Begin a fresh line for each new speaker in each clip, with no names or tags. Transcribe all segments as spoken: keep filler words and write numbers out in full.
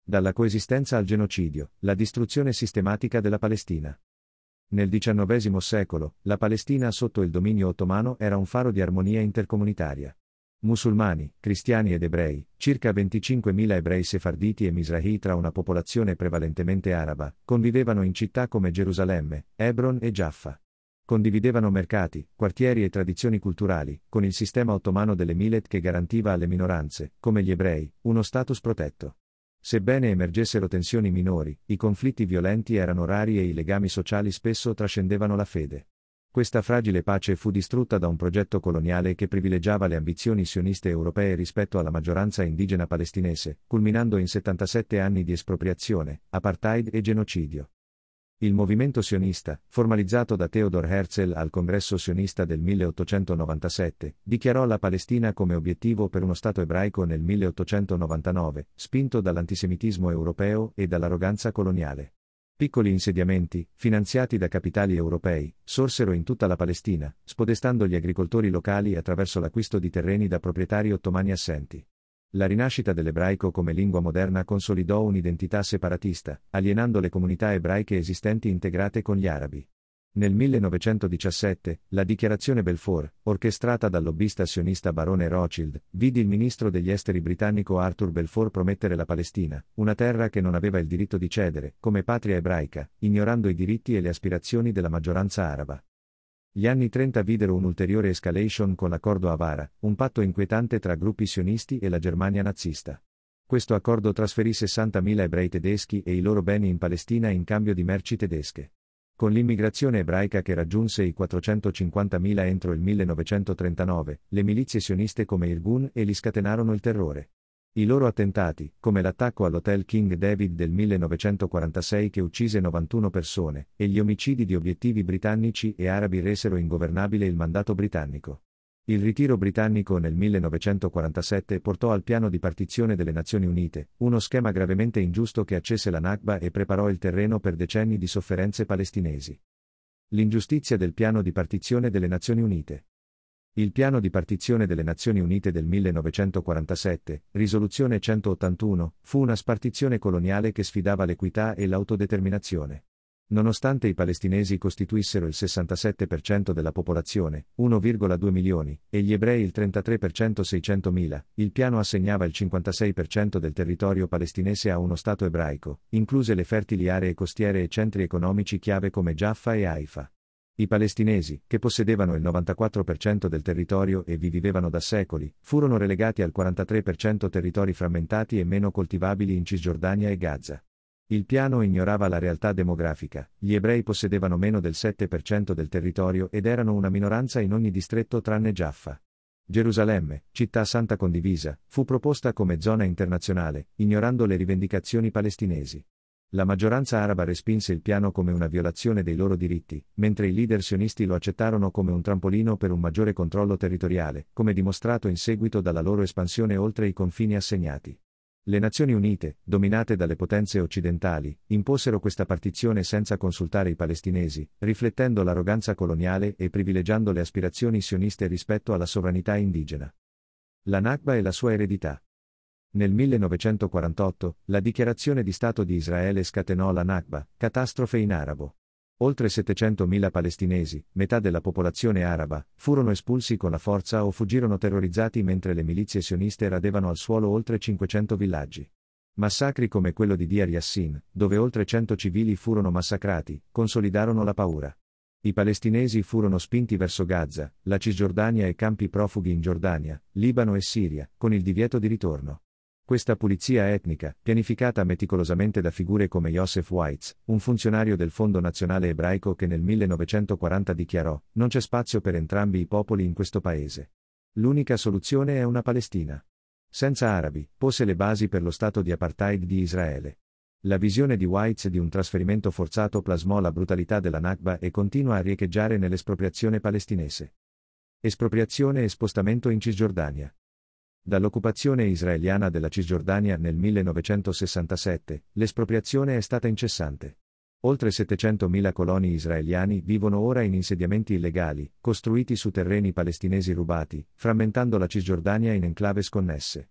Dalla coesistenza al genocidio, la distruzione sistematica della Palestina. Nel diciannovesimo secolo, la Palestina sotto il dominio ottomano era un faro di armonia intercomunitaria. Musulmani, cristiani ed ebrei, circa venticinquemila ebrei sefarditi e misrahi tra una popolazione prevalentemente araba, convivevano in città come Gerusalemme, Hebron e Jaffa. Condividevano mercati, quartieri e tradizioni culturali, con il sistema ottomano delle Millet che garantiva alle minoranze, come gli ebrei, uno status protetto. Sebbene emergessero tensioni minori, i conflitti violenti erano rari e i legami sociali spesso trascendevano la fede. Questa fragile pace fu distrutta da un progetto coloniale che privilegiava le ambizioni sioniste europee rispetto alla maggioranza indigena palestinese, culminando in settantasette anni di espropriazione, apartheid e genocidio. Il movimento sionista, formalizzato da Theodor Herzl al Congresso sionista del milleottocentonovantasette, dichiarò la Palestina come obiettivo per uno Stato ebraico nel milleottocentonovantanove, spinto dall'antisemitismo europeo e dall'arroganza coloniale. Piccoli insediamenti, finanziati da capitali europei, sorsero in tutta la Palestina, spodestando gli agricoltori locali attraverso l'acquisto di terreni da proprietari ottomani assenti. La rinascita dell'ebraico come lingua moderna consolidò un'identità separatista, alienando le comunità ebraiche esistenti integrate con gli arabi. Nel millenovecentodiciassette, la Dichiarazione Balfour, orchestrata dal lobbista sionista barone Rothschild, vide il ministro degli esteri britannico Arthur Balfour promettere la Palestina, una terra che non aveva il diritto di cedere, come patria ebraica, ignorando i diritti e le aspirazioni della maggioranza araba. Gli anni trenta videro un'ulteriore escalation con l'accordo Avara, un patto inquietante tra gruppi sionisti e la Germania nazista. Questo accordo trasferì sessantamila ebrei tedeschi e i loro beni in Palestina in cambio di merci tedesche. Con l'immigrazione ebraica che raggiunse i quattrocentocinquantamila entro il millenovecentotrentanove, le milizie sioniste come Irgun e li scatenarono il terrore. I loro attentati, come l'attacco all'hotel King David del millenovecentoquarantasei che uccise novantuno persone, e gli omicidi di obiettivi britannici e arabi resero ingovernabile il mandato britannico. Il ritiro britannico nel millenovecentoquarantasette portò al piano di partizione delle Nazioni Unite, uno schema gravemente ingiusto che accese la Nakba e preparò il terreno per decenni di sofferenze palestinesi. L'ingiustizia del piano di partizione delle Nazioni Unite. Il piano di partizione delle Nazioni Unite del millenovecentoquarantasette, risoluzione centottantuno, fu una spartizione coloniale che sfidava l'equità e l'autodeterminazione. Nonostante i palestinesi costituissero il sessantasette per cento della popolazione, uno virgola due milioni, e gli ebrei il trentatré per cento seicentomila, il piano assegnava il cinquantasei per cento del territorio palestinese a uno Stato ebraico, incluse le fertili aree costiere e centri economici chiave come Jaffa e Haifa. I palestinesi, che possedevano il novantaquattro per cento del territorio e vi vivevano da secoli, furono relegati al quarantatré per cento territori frammentati e meno coltivabili in Cisgiordania e Gaza. Il piano ignorava la realtà demografica, gli ebrei possedevano meno del sette per cento del territorio ed erano una minoranza in ogni distretto tranne Jaffa. Gerusalemme, città santa condivisa, fu proposta come zona internazionale, ignorando le rivendicazioni palestinesi. La maggioranza araba respinse il piano come una violazione dei loro diritti, mentre i leader sionisti lo accettarono come un trampolino per un maggiore controllo territoriale, come dimostrato in seguito dalla loro espansione oltre i confini assegnati. Le Nazioni Unite, dominate dalle potenze occidentali, imposero questa partizione senza consultare i palestinesi, riflettendo l'arroganza coloniale e privilegiando le aspirazioni sioniste rispetto alla sovranità indigena. La Nakba e la sua eredità. Nel millenovecentoquarantotto, la dichiarazione di Stato di Israele scatenò la Nakba, catastrofe in arabo. Oltre settecentomila palestinesi, metà della popolazione araba, furono espulsi con la forza o fuggirono terrorizzati mentre le milizie sioniste radevano al suolo oltre cinquecento villaggi. Massacri come quello di Deir Yassin, dove oltre cento civili furono massacrati, consolidarono la paura. I palestinesi furono spinti verso Gaza, la Cisgiordania e campi profughi in Giordania, Libano e Siria, con il divieto di ritorno. Questa pulizia etnica, pianificata meticolosamente da figure come Joseph Weitz, un funzionario del Fondo Nazionale Ebraico che nel millenovecentoquaranta dichiarò: non c'è spazio per entrambi i popoli in questo paese. L'unica soluzione è una Palestina. Senza arabi, pose le basi per lo stato di apartheid di Israele. La visione di Weitz di un trasferimento forzato plasmò la brutalità della Nakba e continua a riecheggiare nell'espropriazione palestinese. Espropriazione e spostamento in Cisgiordania. Dall'occupazione israeliana della Cisgiordania nel millenovecentosessantasette, l'espropriazione è stata incessante. Oltre settecentomila coloni israeliani vivono ora in insediamenti illegali, costruiti su terreni palestinesi rubati, frammentando la Cisgiordania in enclave sconnesse.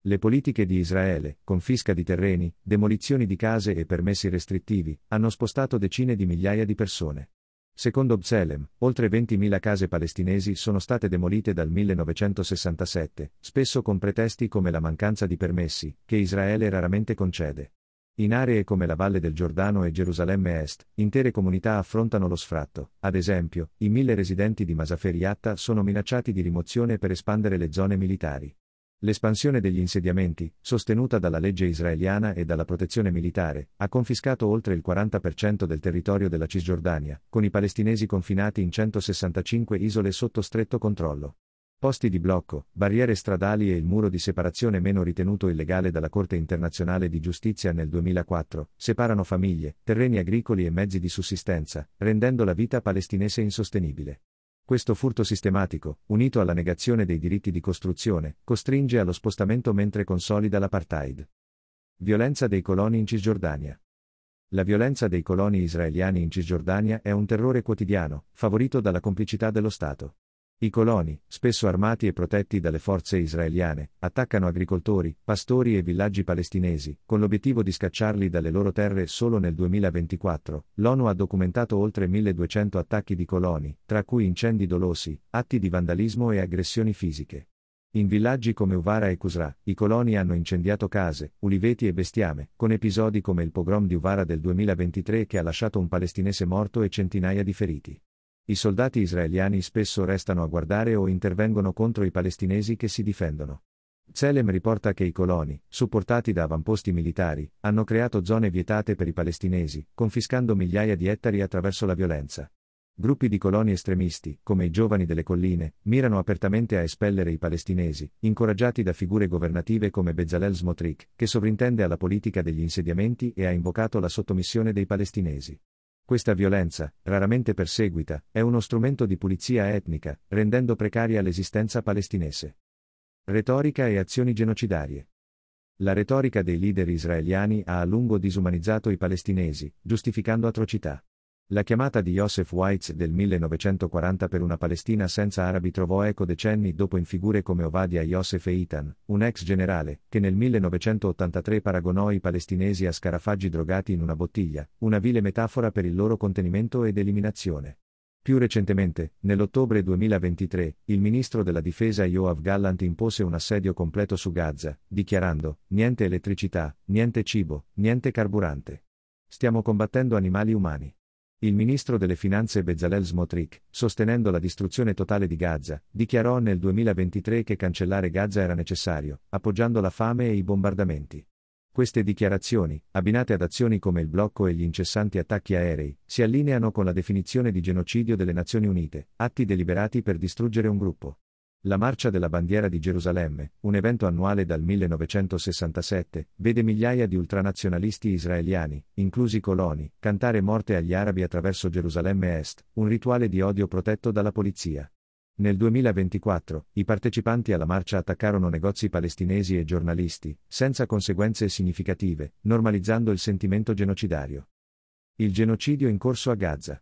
Le politiche di Israele, confisca di terreni, demolizioni di case e permessi restrittivi, hanno spostato decine di migliaia di persone. Secondo B'Tselem, oltre ventimila case palestinesi sono state demolite dal millenovecentosessantasette, spesso con pretesti come la mancanza di permessi, che Israele raramente concede. In aree come la Valle del Giordano e Gerusalemme Est, intere comunità affrontano lo sfratto, ad esempio, i mille residenti di Masafer Yatta sono minacciati di rimozione per espandere le zone militari. L'espansione degli insediamenti, sostenuta dalla legge israeliana e dalla protezione militare, ha confiscato oltre il quaranta per cento del territorio della Cisgiordania, con i palestinesi confinati in centosessantacinque isole sotto stretto controllo. Posti di blocco, barriere stradali e il muro di separazione meno ritenuto illegale dalla Corte internazionale di giustizia nel duemilaquattro, separano famiglie, terreni agricoli e mezzi di sussistenza, rendendo la vita palestinese insostenibile. Questo furto sistematico, unito alla negazione dei diritti di costruzione, costringe allo spostamento mentre consolida l'apartheid. Violenza dei coloni in Cisgiordania. La violenza dei coloni israeliani in Cisgiordania è un terrore quotidiano, favorito dalla complicità dello Stato. I coloni, spesso armati e protetti dalle forze israeliane, attaccano agricoltori, pastori e villaggi palestinesi, con l'obiettivo di scacciarli dalle loro terre. Solo nel duemilaventiquattro, l'ONU ha documentato oltre milleduecento attacchi di coloni, tra cui incendi dolosi, atti di vandalismo e aggressioni fisiche. In villaggi come Uvara e Qusra, i coloni hanno incendiato case, uliveti e bestiame, con episodi come il pogrom di Uvara del duemilaventitré che ha lasciato un palestinese morto e centinaia di feriti. I soldati israeliani spesso restano a guardare o intervengono contro i palestinesi che si difendono. B'Tselem riporta che i coloni, supportati da avamposti militari, hanno creato zone vietate per i palestinesi, confiscando migliaia di ettari attraverso la violenza. Gruppi di coloni estremisti, come i Giovani delle Colline, mirano apertamente a espellere i palestinesi, incoraggiati da figure governative come Bezalel Smotrich, che sovrintende alla politica degli insediamenti e ha invocato la sottomissione dei palestinesi. Questa violenza, raramente perseguita, è uno strumento di pulizia etnica, rendendo precaria l'esistenza palestinese. Retorica e azioni genocidarie. La retorica dei leader israeliani ha a lungo disumanizzato i palestinesi, giustificando atrocità. La chiamata di Joseph Weitz del millenovecentoquaranta per una Palestina senza arabi trovò eco decenni dopo in figure come Ovadia Yosef e Eitan, un ex generale, che nel millenovecentottantatré paragonò i palestinesi a scarafaggi drogati in una bottiglia, una vile metafora per il loro contenimento ed eliminazione. Più recentemente, nell'ottobre duemilaventitré, il ministro della difesa Yoav Gallant impose un assedio completo su Gaza, dichiarando: niente elettricità, niente cibo, niente carburante. Stiamo combattendo animali umani. Il ministro delle finanze Bezalel Smotrich, sostenendo la distruzione totale di Gaza, dichiarò nel duemilaventitré che cancellare Gaza era necessario, appoggiando la fame e i bombardamenti. Queste dichiarazioni, abbinate ad azioni come il blocco e gli incessanti attacchi aerei, si allineano con la definizione di genocidio delle Nazioni Unite, atti deliberati per distruggere un gruppo. La Marcia della Bandiera di Gerusalemme, un evento annuale dal millenovecentosessantasette, vede migliaia di ultranazionalisti israeliani, inclusi coloni, cantare morte agli arabi attraverso Gerusalemme Est, un rituale di odio protetto dalla polizia. Nel duemilaventiquattro, i partecipanti alla marcia attaccarono negozi palestinesi e giornalisti, senza conseguenze significative, normalizzando il sentimento genocidario. Il genocidio in corso a Gaza.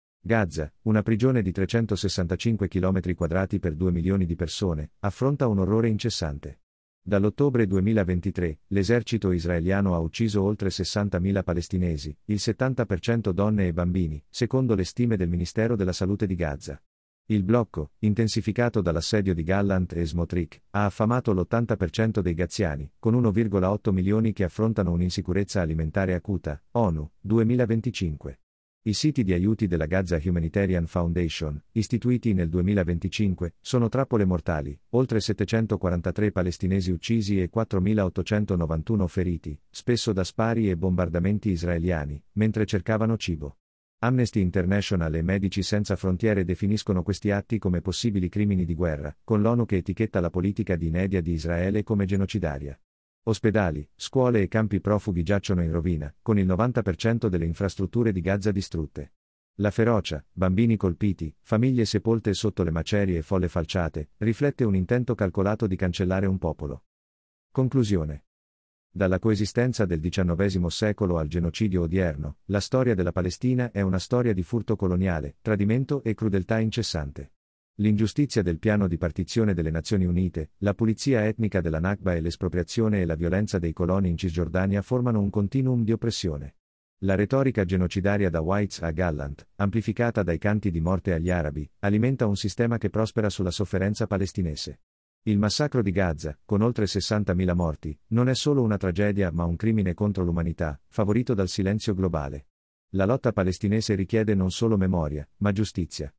Gaza, una prigione di trecentosessantacinque chilometri quadrati per due milioni di persone, affronta un orrore incessante. Dall'ottobre duemilaventitré, l'esercito israeliano ha ucciso oltre sessantamila palestinesi, il settanta per cento donne e bambini, secondo le stime del Ministero della Salute di Gaza. Il blocco, intensificato dall'assedio di Gallant e Smotrich, ha affamato l'ottanta per cento dei gaziani, con uno virgola otto milioni che affrontano un'insicurezza alimentare acuta, ONU, duemilaventicinque. I siti di aiuti della Gaza Humanitarian Foundation, istituiti nel duemilaventicinque, sono trappole mortali, oltre settecentoquarantatré palestinesi uccisi e quattromilaottocentonovantuno feriti, spesso da spari e bombardamenti israeliani, mentre cercavano cibo. Amnesty International e Medici Senza Frontiere definiscono questi atti come possibili crimini di guerra, con l'ONU che etichetta la politica di inedia di Israele come genocidaria. Ospedali, scuole e campi profughi giacciono in rovina, con il novanta per cento delle infrastrutture di Gaza distrutte. La ferocia, bambini colpiti, famiglie sepolte sotto le macerie e folle falciate, riflette un intento calcolato di cancellare un popolo. Conclusione. Dalla coesistenza del diciannovesimo secolo al genocidio odierno, la storia della Palestina è una storia di furto coloniale, tradimento e crudeltà incessante. L'ingiustizia del piano di partizione delle Nazioni Unite, la pulizia etnica della Nakba e l'espropriazione e la violenza dei coloni in Cisgiordania formano un continuum di oppressione. La retorica genocidaria da Weitz a Gallant, amplificata dai canti di morte agli arabi, alimenta un sistema che prospera sulla sofferenza palestinese. Il massacro di Gaza, con oltre sessantamila morti, non è solo una tragedia ma un crimine contro l'umanità, favorito dal silenzio globale. La lotta palestinese richiede non solo memoria, ma giustizia.